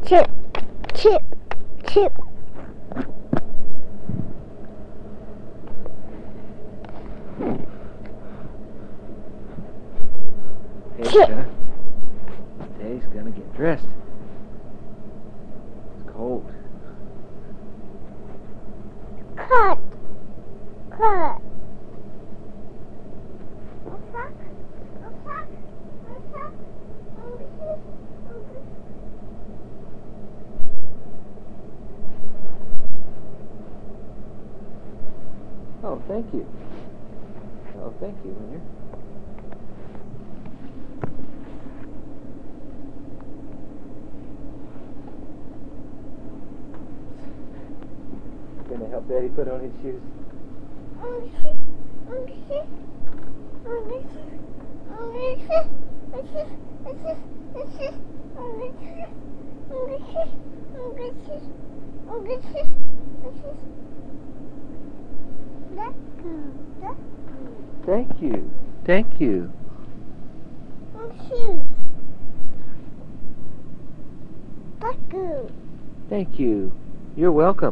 Chip, chip, chip. Teddy's gonna get dressed. It's cold. Cut. Cut. Oh, thank you. Oh, thank you, Winter. Gonna help Daddy put on his shoes. Thank you. Thank you. Thank you. You're welcome.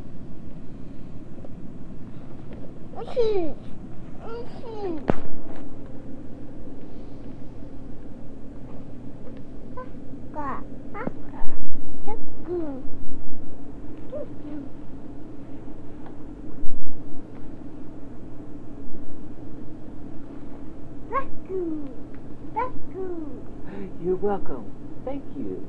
You're welcome. Thank you.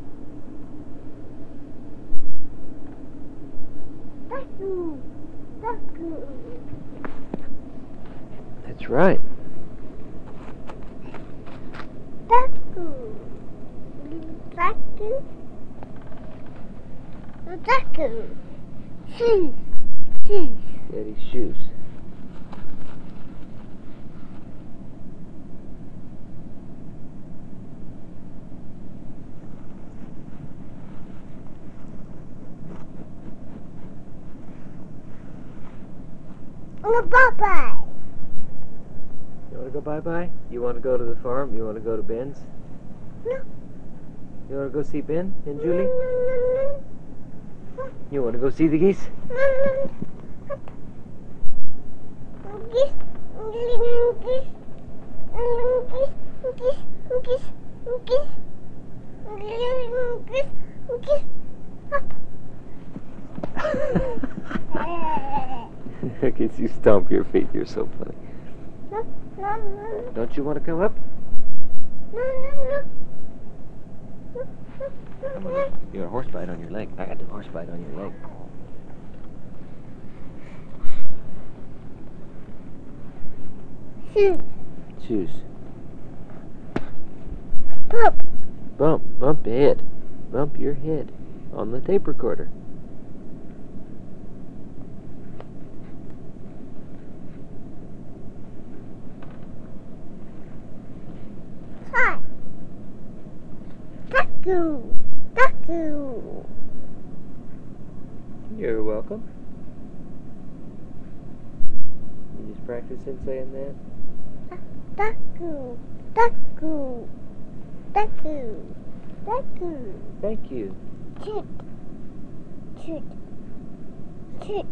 That's right. Shoes. Daddy's shoes. Bye-bye. You want to go bye-bye? You want to go to the farm? You want to go to Ben's? No. You want to go see Ben and Julie? You want to go see the geese? I guess you stomp your feet. You're so funny. Don't you want to come up? You got a horse bite on your leg. I got the horse bite on your leg. Shoes. Bump head. Bump your head on the tape recorder. You're welcome. You just practicing saying that? Thank you. Toot.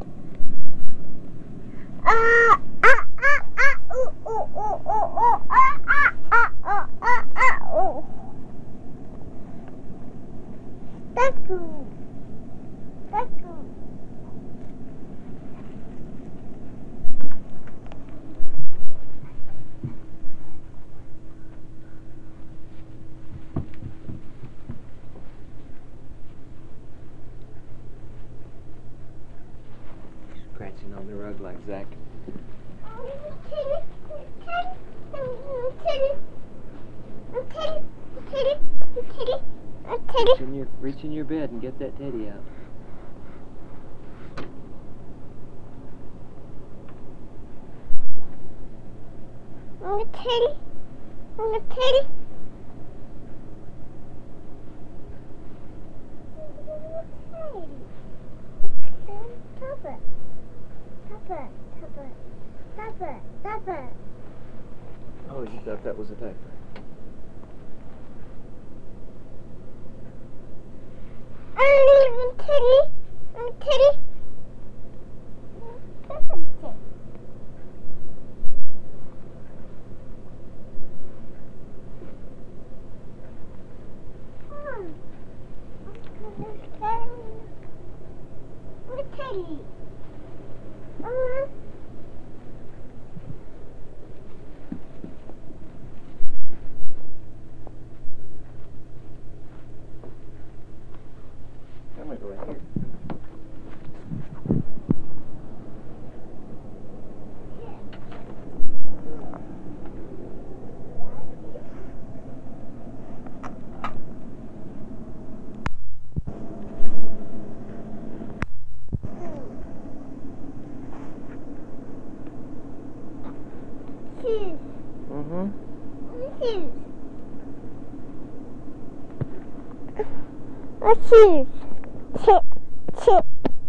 Scratching on the rug like Zach. Reach in your bed and get that teddy out. Teddy. Oh, you thought that was a diaper. Teddy. Teddy. Teddy. I'm gonna go in here. Shoes. Mm-hmm. Shoes. What shoes? Chip. Chip.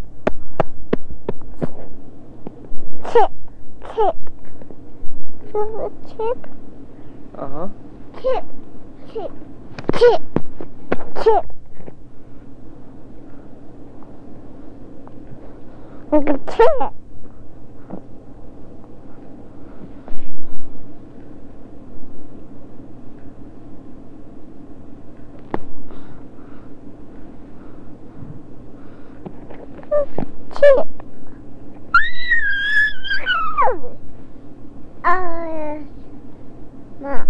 Chip. Chip. Chip. Uh-huh. Chip. Chip. Chip. Chip. Look at chip. Chip. Mom.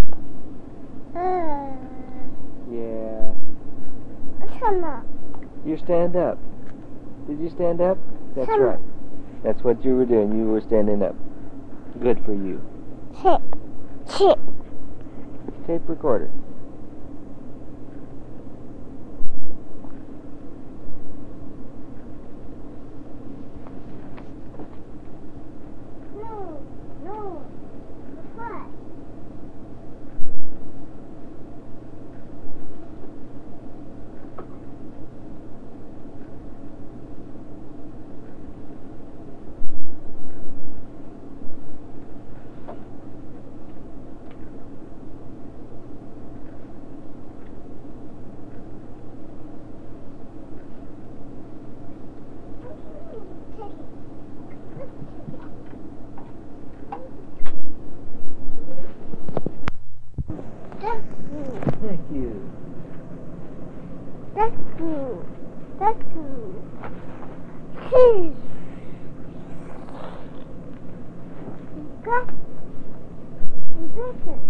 Yeah. Come on. You stand up. Did you stand up? That's Come right. That's what you were doing. You were standing up. Good for you. Chip. Chip. Tape recorder. No. No. What? Thank you. That's good. That's good. Cheese. Got this.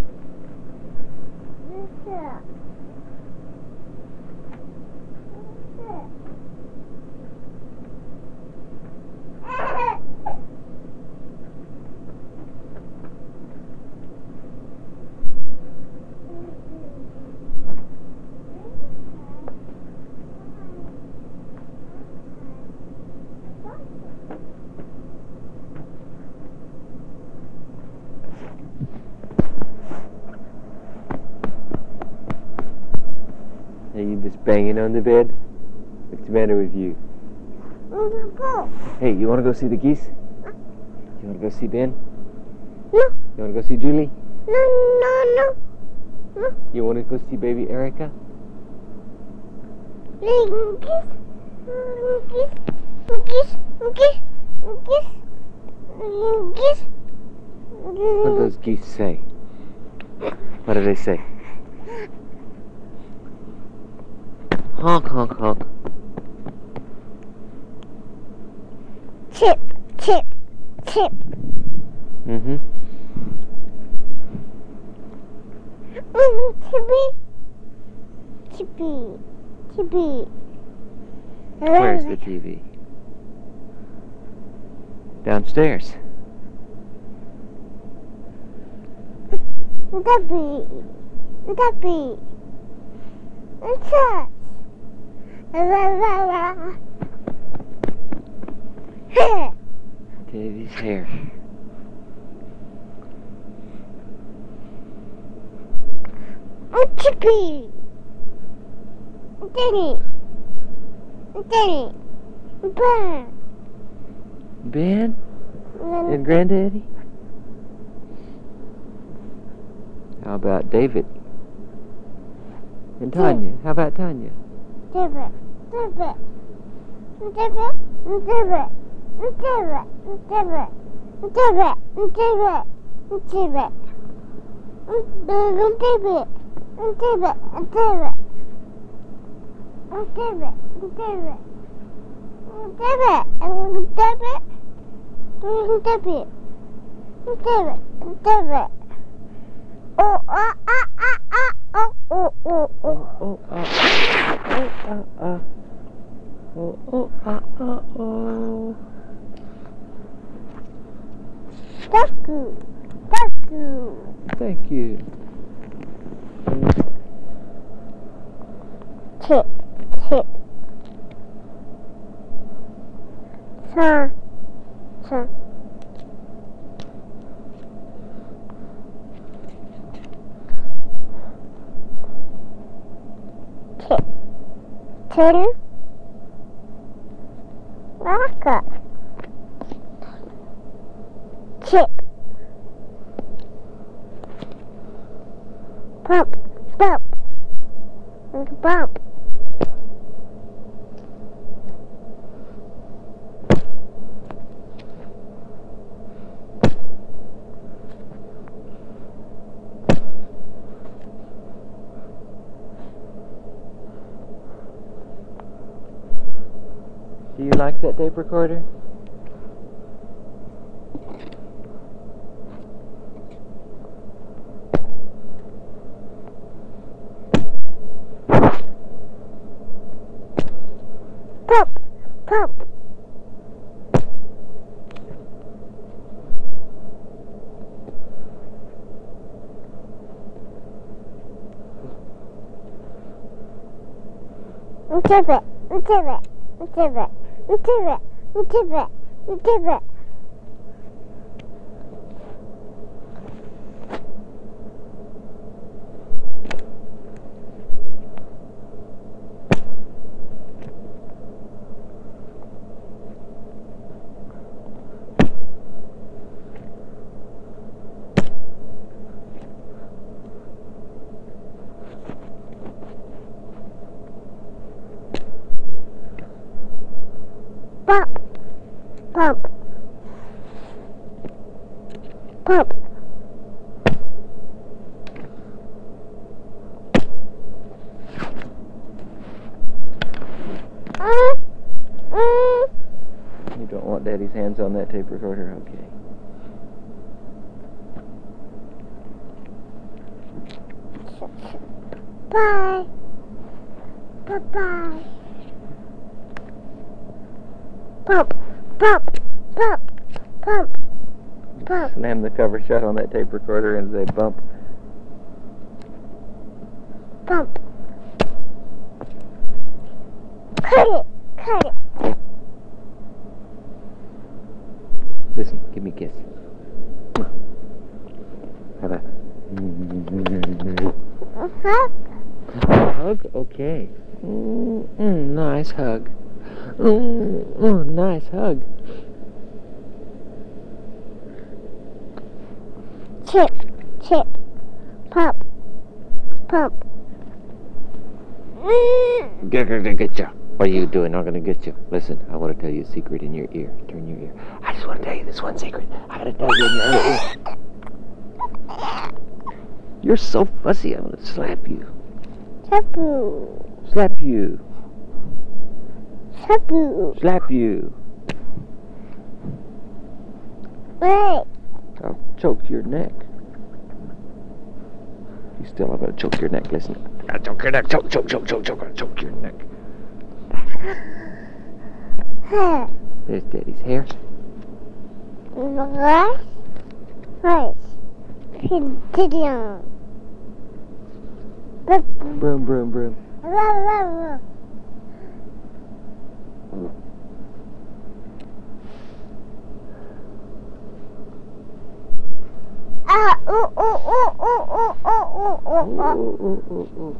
Are you just banging on the bed? What's the matter with you? Hey, you want to go see the geese? You want to go see Ben? No. You want to go see Julie? No. You want to go see baby Erica? What do those geese say? What do they say? Honk, honk, honk. Chip, chip, chip. Mm-hmm. Chippy. Where's the TV? Downstairs. Debbie. It's us. Davy's hair. Chippy. Danny. Ben. Ben? And Granddaddy? How about David? And Tanya? How about Tanya? David. Thank you. Chip, chip. Sa, sa. Chip. Turtle. Raka. Chip. Bump, bump. Bump. Do you like that tape recorder? Pump, pump. Tip it, tip it, tip it, tip it, tip it, tip it. Pump, pump, pump. You don't want Daddy's hands on that tape recorder? Okay. Bye. Bye-bye. Pump, pump, pump, pump, pump. Slam the cover shut on that tape recorder and say bump. Pump. Cut it, cut it. Listen, give me a kiss. How about hug? Okay. Nice hug. Nice hug. Chip, chip, pump, pump. Get you. What are you doing? I'm gonna get you. Listen, I want to tell you a secret in your ear. Turn your ear. I just want to tell you this one secret. I gotta tell you in your other ear. You're so fussy. I'm gonna slap you. Taboo, Slap you. taboo. Slap you. Wait. I'll choke your neck. You still, I'm gonna choke your neck. Listen. I'll choke your neck. Choke, choke, choke, choke, choke. I'll choke your neck. Hair. There's Daddy's hair. Rice. Rice. Continuum. Broom, broom, broom. Ooh.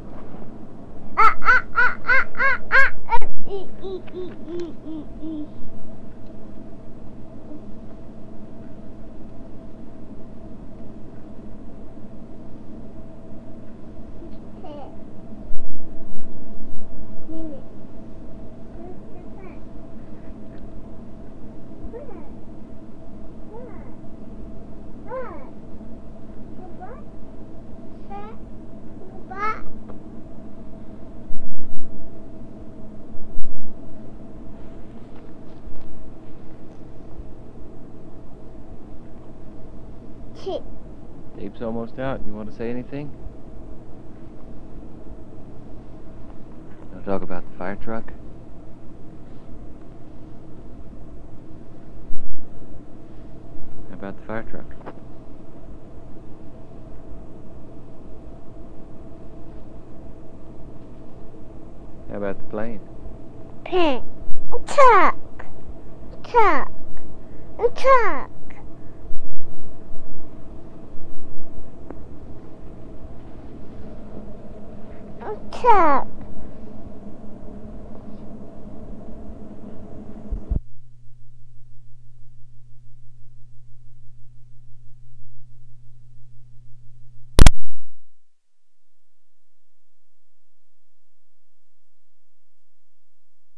Sleep's almost out. You want to say anything? Want to talk about the fire truck? How about the fire truck? How about the plane? Pink. Truck. Truck. Truck. Truck.